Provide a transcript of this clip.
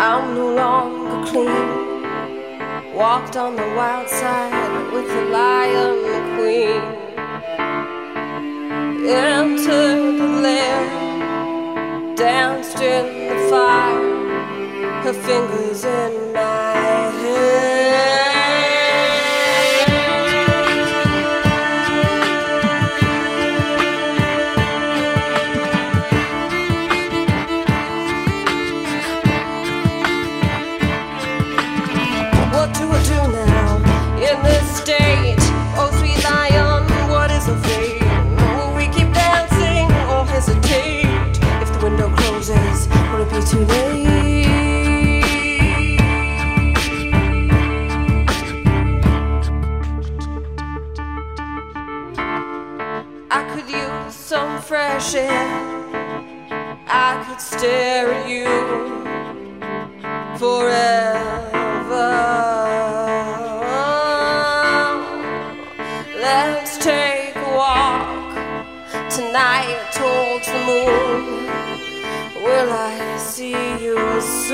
I'm no longer clean. Walked on the wild side with the lion queen. Entered the lair, danced in the fire, her fingers in my hair. What do I do now in this state? Oh, sweet lion, what is the fate? Will we keep dancing or hesitate? If the window closes, will it be too late? I could use some fresh air. I could stare at you forever. Let's take a walk tonight towards the moon. Will I see you soon?